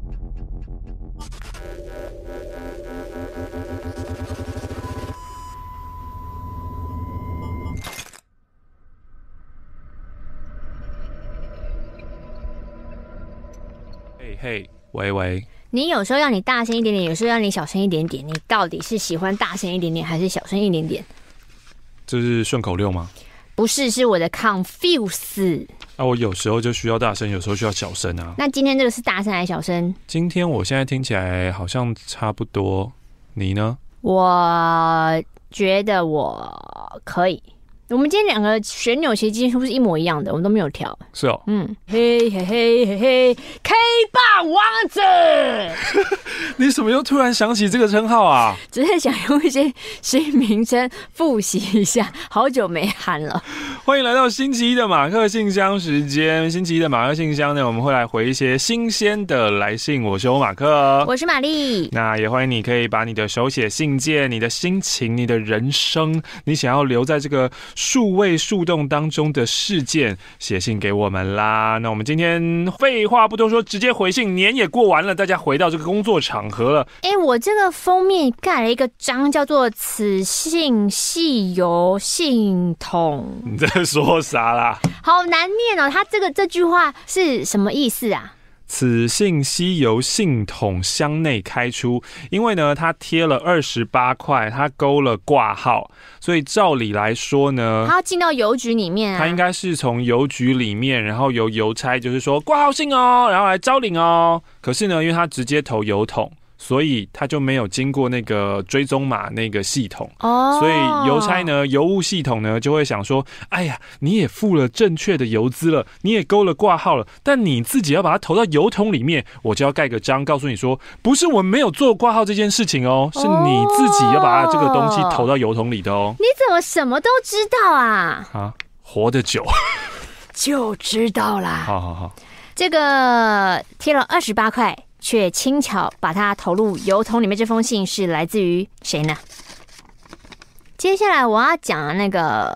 嘿，喂喂， 你有时候要你大声一点点，有时候要你小声一点点，你到底是喜欢大声一点点还是小声一点点？ 这是顺口溜吗？ 不是，是我的 confuse。 我有时候就需要大声，有时候需要小声啊。 那今天这个是大声还是小声？ 今天我现在听起来好像差不多，你呢？ 我觉得我可以。我们今天两个旋钮其实几乎是一模一样的，我们都没有调。 是哦， 嘿嘿嘿嘿嘿 ，K 霸王子。 你怎么又突然想起这个称号啊？ 只是想用一些新名称复习一下，好久没喊了。 欢迎来到星期一的马克信箱时间。星期一的马克信箱呢，我们会来回一些新鲜的来信。我是欧马克， 我是玛丽。 那也欢迎你可以把你的手写信件、你的心情、你的人生，你想要留在这个数位树洞当中的事件，写信给我们啦。那我们今天废话不多说，直接回信。年也过完了，大家回到这个工作场合了。 我这个封面盖了一个章，叫做"此信系由信筒"。 你在说啥啦？ 好难念哦，它这句话是什么意思啊？ 此信悉由信筒箱内开出，因为呢，它贴了28块，它勾了挂号，所以照理来说呢， 它要进到邮局里面啊。 它应该是从邮局里面，然后由邮差就是说挂号信哦，然后来招领哦。可是呢，因为它直接投邮筒，所以他就没有经过那个追踪码那个系统，所以邮差呢，邮务系统呢就会想说，哎呀，你也付了正确的邮资了，你也勾了挂号了，但你自己要把它投到邮筒里面，我就要盖个章告诉你说，不是我没有做挂号这件事情哦，是你自己要把这个东西投到邮筒里的哦。 你怎么什么都知道啊？ 活得久就知道啦。 好， 这个贴了28块。却轻巧把它投入邮筒里面，这封信是来自于谁呢？接下来我要讲那个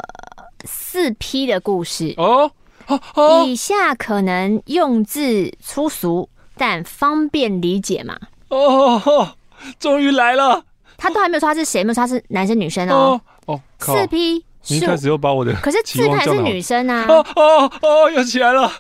4P 的故事。以下可能用字粗俗，但方便理解嘛。 终于来了。 他都还没有说他是谁，没有说他是男生女生哦。4P 你一开始又把我的可是4P还是女生啊。 又起来了。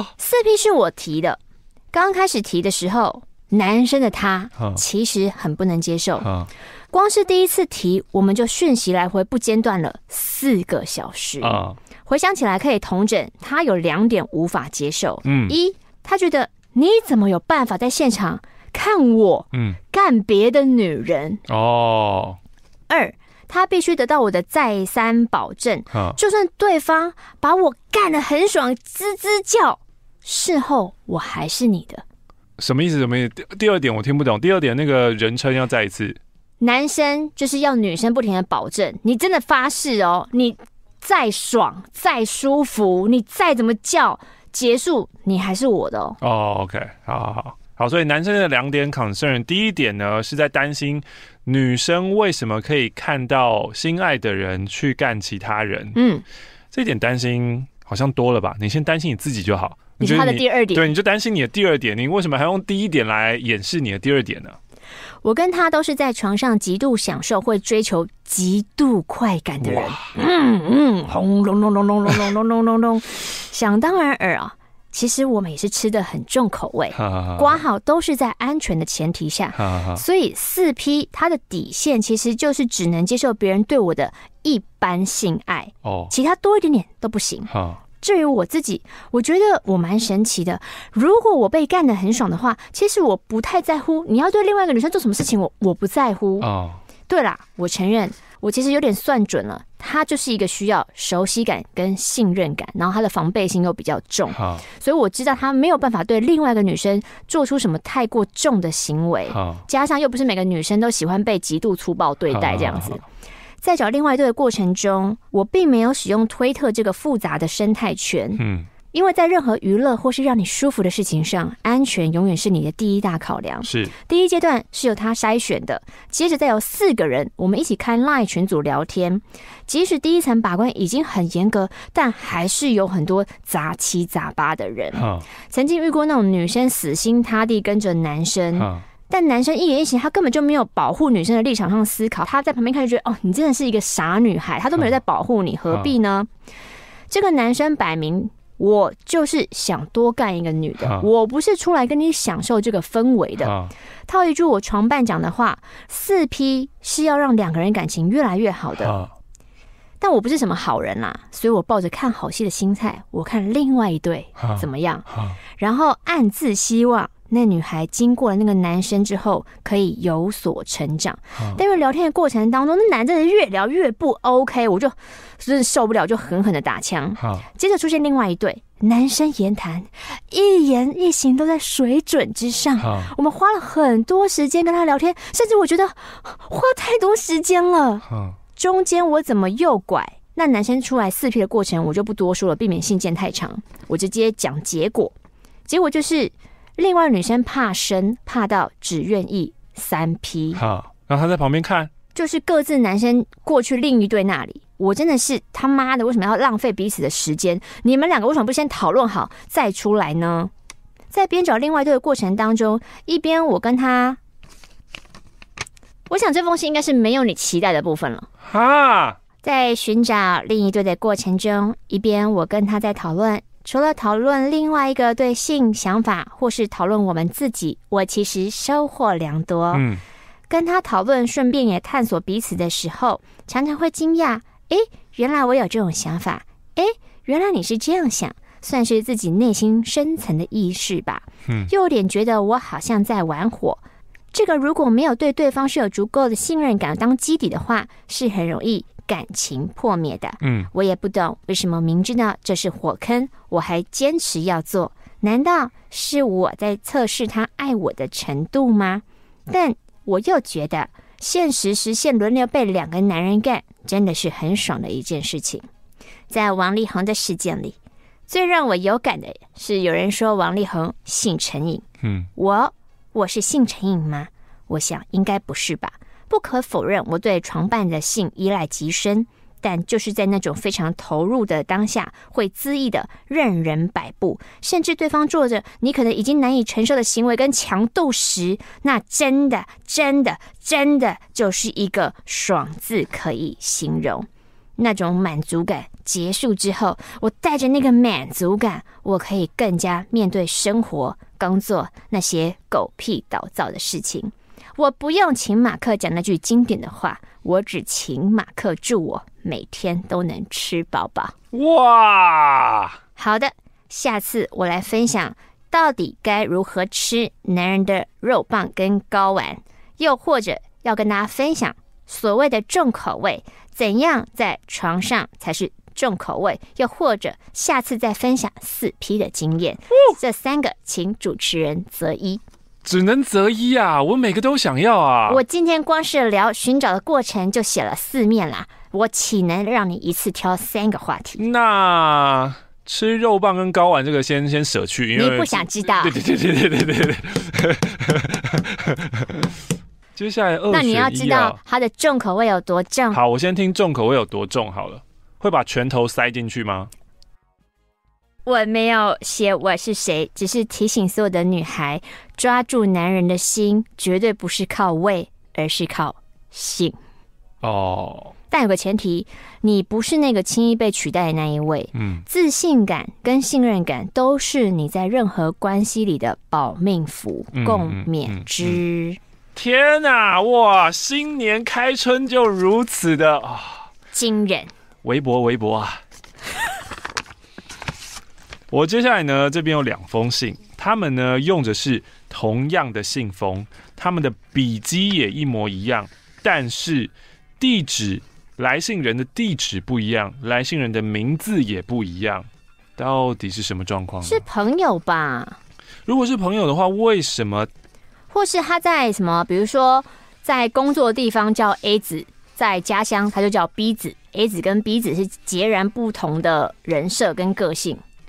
4P 是我提的。刚开始提的时候，男生的他其实很不能接受，光是第一次提，我们就讯息来回不间断了4个小时。回想起来可以统整，他有2点无法接受。一，他觉得你怎么有办法在现场看我干别的女人？二，他必须得到我的再三保证，就算对方把我干得很爽，吱吱叫，事后我还是你的。 什么意思？第二点我听不懂。第二点那个人称要再一次。 男生就是要女生不停的保证，你真的发誓哦，你再爽再舒服，你再怎么叫，结束你还是我的哦。 OK， 好，所以男生的2点 concern， 第一点呢是在担心女生为什么可以看到心爱的人去干其他人。这点担心好像多了吧？你先担心你自己就好。 你是他的第2点， 对，你就担心你的第2点，你为什么还用第1点来掩饰你的第2点呢？ 我跟他都是在床上极度享受，会追求极度快感的人。轰隆隆隆隆隆隆隆隆隆，想当然尔啊。其实我们也是吃得很重口味，括号都是在安全的前提下，所以4P 他的底线其实就是只能接受别人对我的一般性爱，其他多一点点都不行。至于我自己，我觉得我蛮神奇的。如果我被干得很爽的话，其实我不太在乎你要对另外一个女生做什么事情，我不在乎。对啦，我承认我其实有点算准了，他就是一个需要熟悉感跟信任感，然后他的防备心又比较重，所以我知道他没有办法对另外一个女生做出什么太过重的行为，加上又不是每个女生都喜欢被极度粗暴对待这样子。在找另外一对的过程中，我并没有使用推特这个复杂的生态圈， 因为在任何娱乐或是让你舒服的事情上，安全永远是你的第一大考量。 是第一阶段是由他筛选的，接着再由4个人我们一起开 LINE 群组聊天。即使第一层把关已经很严格，但还是有很多杂七杂八的人。曾经遇过那种女生死心塌地跟着男生，但男生一言一行，他根本就没有保护女生的立场上思考，他在旁边看就觉得，你真的是一个傻女孩，他都没有在保护你，何必呢？这个男生摆明，我就是想多干一个女的，我不是出来跟你享受这个氛围的。套一句我床伴讲的话，4P 是要让2个人感情越来越好的。但我不是什么好人啦，所以我抱着看好戏的心态，我看另外一对怎么样，然后暗自希望那女孩经过了那个男生之后可以有所成长。但因为聊天的过程当中，那男真的越聊越不 OK， 我就真的受不了，就狠狠的打枪。接着出现另外一对，男生言谈一言一行都在水准之上，我们花了很多时间跟他聊天，甚至我觉得花太多时间了。中间我怎么诱拐那男生出来4P 的过程我就不多说了，避免信件太长，我直接讲结果。结果就是另外女生怕生，怕到只愿意3P。 然后他在旁边看， 就是各自男生过去另一对那里。我真的是他妈的，为什么要浪费彼此的时间？你们2个为什么不先讨论好再出来呢？在边找另外一对的过程当中，一边我跟他，我想这封信应该是没有你期待的部分了。在寻找另一对的过程中，一边我跟他在讨论，除了讨论另外一个对性想法，或是讨论我们自己，我其实收获良多。跟他讨论，顺便也探索彼此的时候，常常会惊讶，原来我有这种想法，原来你是这样想，算是自己内心深层的意识吧。又有点觉得我好像在玩火。这个如果没有对对方是有足够的信任感当基底的话，是很容易感情破灭的。我也不懂为什么明知道这是火坑，我还坚持要做。难道是我在测试他爱我的程度吗？但我又觉得现实实现轮流被2个男人干，真的是很爽的一件事情。在王力宏的事件里，最让我有感的是有人说王力宏性成瘾。我是性成瘾吗？我想应该不是吧。不可否认我对床伴的性依赖极深，但就是在那种非常投入的当下，会恣意的任人摆布，甚至对方做着你可能已经难以承受的行为跟强度时，那真的就是一个爽字可以形容。那种满足感结束之后，我带着那个满足感，我可以更加面对生活、工作那些狗屁倒灶的事情。我不用请马克讲那句经典的话，我只请马克祝我每天都能吃饱饱。 哇！ 好的，下次我来分享到底该如何吃男人的肉棒跟睾丸，又或者要跟大家分享所谓的重口味，怎样在床上才是重口味，又或者下次再分享4P 的经验。这3个请主持人择一。 只能择一啊，我每个都想要啊。 我今天光是聊寻找的过程就写了4面啦，我岂能让你一次挑3个话题？ 那吃肉棒跟睾丸这个先舍去，因为你不想知道。 对。接下来2选1 那你要知道它的重口味有多重。 好，我先听重口味有多重好了。会把拳头塞进去吗？ 我没有写我是谁，只是提醒所有的女孩，抓住男人的心绝对不是靠胃，而是靠性。但有个前提，你不是那个轻易被取代的那一位。自信感跟信任感都是你在任何关系里的保命符，共勉之。 天哪，哇！新年开春就如此的惊人。 微博啊！我接下来呢，这边有2封信，他们呢用的是同样的信封，他们的笔迹也一模一样，但是地址，来信人的地址不一样，来信人的名字也不一样，到底是什么状况？ 是朋友吧？ 如果是朋友的话，为什么？ 或是他在什么，比如说在工作的地方叫 A 子，在家乡他就叫 B 子，A 子跟 B 子是截然不同的人设跟个性。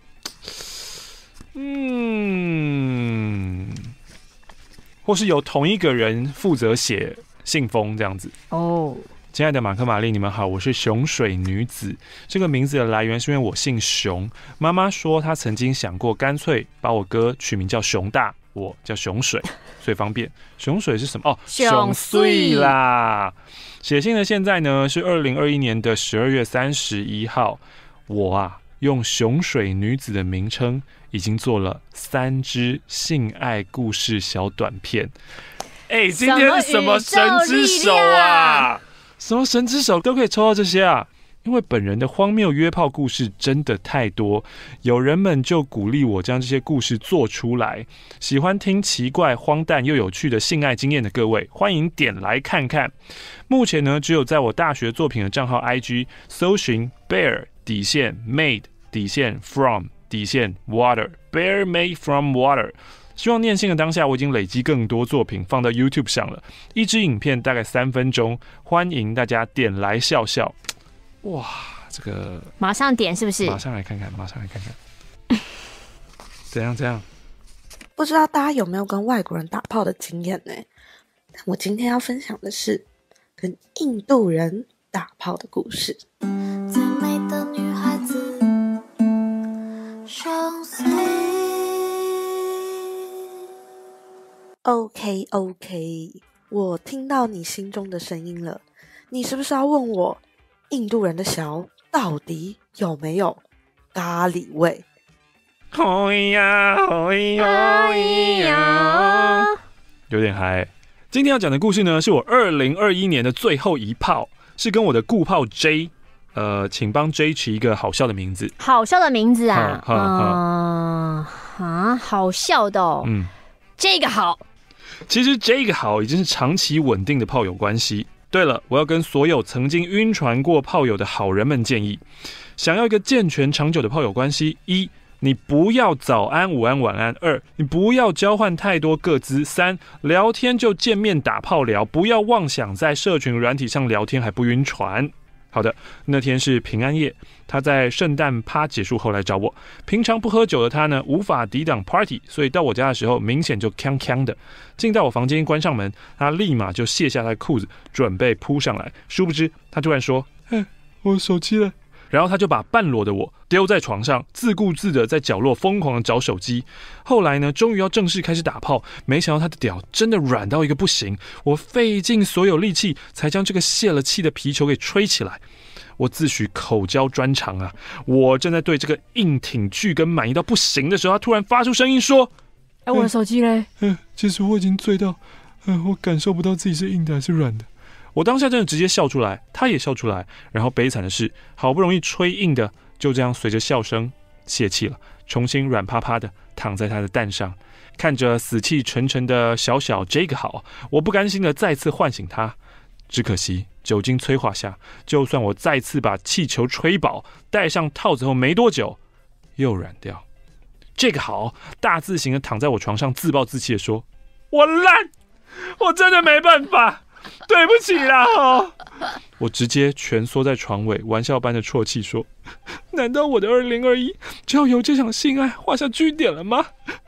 或是由同一个人负责写信封这样子。 哦， 亲爱的马克玛丽，你们好，我是熊水女子。这个名字的来源是因为我姓熊，妈妈说她曾经想过干脆把我哥取名叫熊大，我叫熊水，最方便。熊水是什么？哦，熊水啦。写信的现在呢是2021年的12月31号，我用熊水女子的名称已经做了3支性爱故事小短片。今天是什么神之手啊？什么神之手都可以抽到这些啊？因为本人的荒谬约炮故事真的太多，有人们就鼓励我将这些故事做出来。喜欢听奇怪、荒诞又有趣的性爱经验的各位，欢迎点来看看。目前呢，只有在我大学作品的账号 IG 搜寻 bear_made_ from_ water bear made from water。希望念信的当下，我已经累积更多作品放到 YouTube 上了，一支影片大概3分钟，欢迎大家点来笑笑。哇，这个马上点是不是？ 马上来看看，马上来看看，怎样？ 不知道大家有没有跟外国人打炮的经验呢？但我今天要分享的是跟印度人打炮的故事。最美的女孩子，相随。OK， 我听到你心中的声音了。你是不是要问我，印度人的小到底有没有咖喱味？ 有点嗨。今天要讲的故事呢，是我2021年的最后一炮，是跟我的固炮 J。请帮 J 取一个好笑的名字。 好笑的名字啊？好笑的哦。这个好。 其实这个好已经是长期稳定的炮友关系。对了，我要跟所有曾经晕船过炮友的好人们建议，想要一个健全长久的炮友关系，1，你不要早安午安晚安；2，你不要交换太多个资；3，聊天就见面打炮聊，不要妄想在社群软体上聊天还不晕船。好的，那天是平安夜，他在圣诞趴结束后来找我。平常不喝酒的他呢，无法抵挡 party， 所以到我家的时候明显就锵锵的。进到我房间关上门，他立马就卸下他的裤子，准备扑上来。殊不知他突然说：“我手机了。”然后他就把半裸的我丢在床上，自顾自的在角落疯狂的找手机。后来呢，终于要正式开始打炮，没想到他的屌真的软到一个不行，我费尽所有力气才将这个泄了气的皮球给吹起来。我自诩口交专长啊，我正在对这个硬挺巨根满意到不行的时候，他突然发出声音说：“ 我的手机嘞？” 其实我已经醉到，我感受不到自己是硬的还是软的。我当下真的直接笑出来，他也笑出来，然后悲惨的是，好不容易吹硬的就这样随着笑声泄气了，重新软趴趴的躺在他的蛋上，看着死气沉沉的小小这个好，我不甘心的再次唤醒他。只可惜酒精催化下，就算我再次把气球吹饱，戴上套子后没多久又软掉。这个好大字型的躺在我床上，自暴自弃的说：“我烂，我真的没办法，对不起啦。”我直接蜷缩在床尾，玩笑般的啜泣说：“难道我的2021就要由这场性爱画下句点了吗？”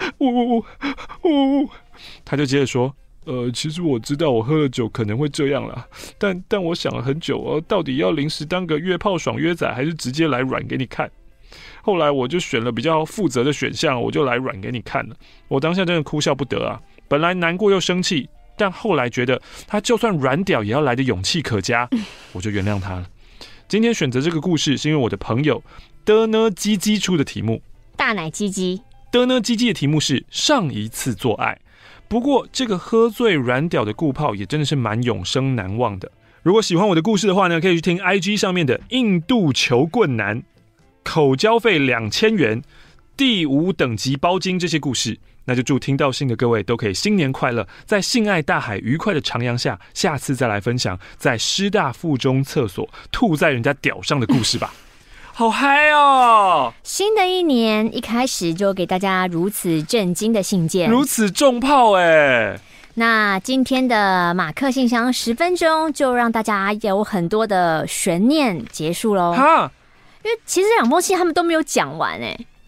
他就接着说：“其实我知道我喝了酒可能会这样啦，但我想了很久到底要临时当个约炮爽约仔，还是直接来软给你看？后来我就选了比较负责的选项，我就来软给你看了。”我当下真的哭笑不得啊，本来难过又生气，但后来觉得他就算软屌也要来的勇气可嘉，我就原谅他了。今天选择这个故事是因为我的朋友的呢鸡鸡出的题目， 大奶鸡鸡的呢鸡鸡的题目是上一次做爱。不过这个喝醉软屌的固炮也真的是蛮永生难忘的。如果喜欢我的故事的话呢，可以去听 IG 上面的印度球棍男口交费2000元第5等级包金这些故事。那就祝听到信的各位都可以新年快乐，在性爱大海愉快的徜徉下，下次再来分享在师大附中厕所吐在人家屌上的故事吧。好嗨哦！ 新的一年一开始就给大家如此震惊的信件， 如此重炮哎！ 那今天的马克信箱10分钟就让大家有很多的悬念结束喽。哈，因为其实2封信他们都没有讲完哎。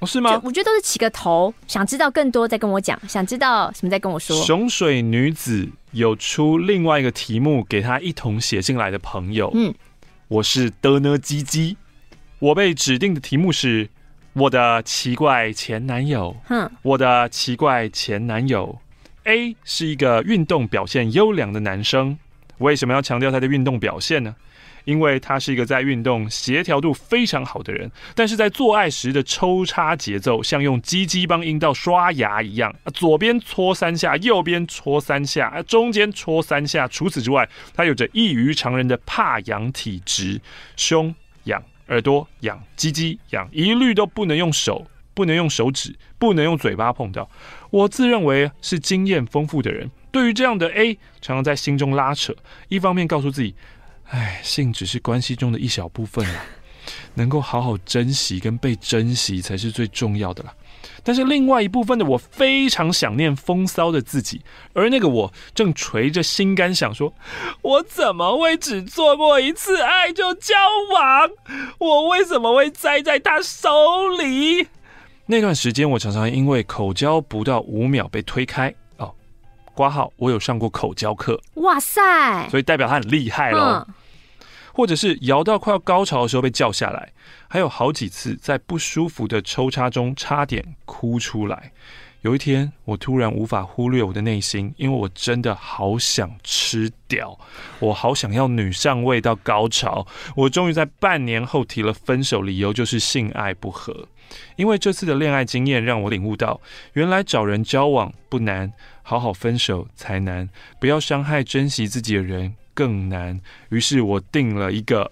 是吗？ 我觉得都是起个头，想知道更多再跟我讲，想知道什么再跟我说。 熊水女子有出另外一个题目给她一同写进来的朋友，我是的呢鸡鸡，我被指定的题目是我的奇怪前男友。我的奇怪前男友 A 是一个运动表现优良的男生，为什么要强调他的运动表现呢？因为他是一个在运动协调度非常好的人，但是在做爱时的抽插节奏像用鸡鸡帮阴道刷牙一样，左边搓3下，右边搓3下，中间搓3下。除此之外，他有着异于常人的怕痒体质，胸痒、耳朵痒、鸡鸡痒，一律都不能用手，不能用手指，不能用嘴巴碰到。我自认为是经验丰富的人，对于这样的 A 常常在心中拉扯，一方面告诉自己性只是关系中的一小部分啦，能够好好珍惜跟被珍惜才是最重要的啦。但是另外一部分的我非常想念风骚的自己，而那个我正垂着心肝想说，我怎么会只做过一次爱就交往？我为什么会栽在他手里？那段时间我常常因为口交不到5秒被推开。括号我有上过口交课， 哇塞， 所以代表他很厉害咯。或者是摇到快要高潮的时候被叫下来，还有好几次在不舒服的抽插中差点哭出来。有一天我突然无法忽略我的内心，因为我真的好想吃屌，我好想要女上位到高潮。我终于在半年后提了分手，理由就是性爱不合。因为这次的恋爱经验让我领悟到，原来找人交往不难，好好分手才难，不要伤害珍惜自己的人更难。于是我定了一个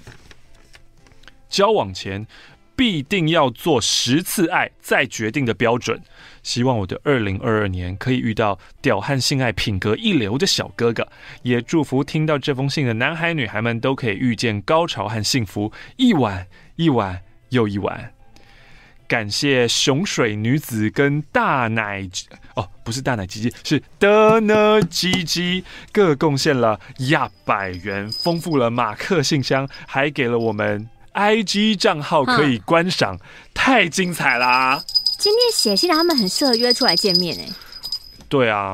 交往前必定要做10次爱再决定的标准，希望我的2022年可以遇到屌和性爱品格一流的小哥哥，也祝福听到这封信的男孩女孩们都可以遇见高潮和幸福，一晚一晚又一晚。感谢熊水女子跟大奶不是大奶鸡鸡，是的呢鸡鸡，各贡献了100元，丰富了马克信箱，还给了我们 IG 账号可以观赏，太精彩啦！ 今天写信的他们很适合约出来见面对啊，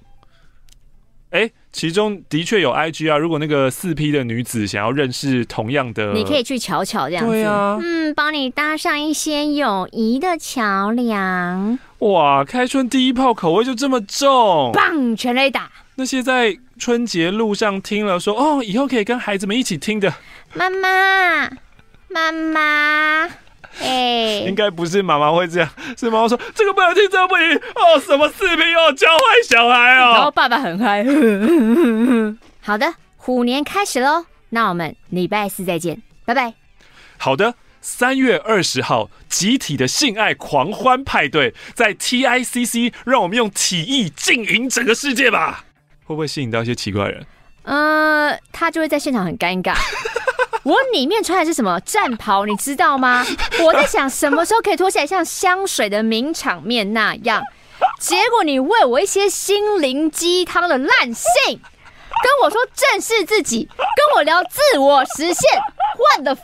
其中的确有 IG 啊，如果那个4P 的女子想要认识同样的， 你可以去瞧瞧这样子。 对啊， 帮你搭上一些友谊的桥梁。 哇，开春第一炮口味就这么重， 棒，全垒打！ 那些在春节路上听了说以后可以跟孩子们一起听的， 妈妈，妈妈。 应该不是妈妈会这样，是妈妈说这个不能听，这个不行什么4P教坏小孩然后爸爸很嗨。好的，虎年开始咯，那我们礼拜4再见，拜拜。 好的，3月20号集体的性爱狂欢派对，在 TICC， 让我们用体液浸淫整个世界吧。会不会吸引到一些奇怪人？ 他就会在现场很尴尬。我里面穿的是什么战袍，你知道吗？我在想什么时候可以脱下来像香水的名场面那样，结果你喂我一些心灵鸡汤的烂性，跟我说正视自己，跟我聊自我实现 ，What the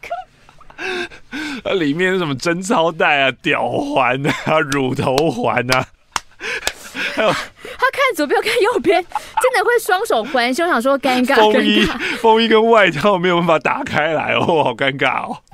fuck？ 里面是什么贞操带啊、屌环啊、乳头环啊，还有他看左边看右边，真的会双手环胸，想说尴尬。 风衣跟外套没有办法打开来好尴尬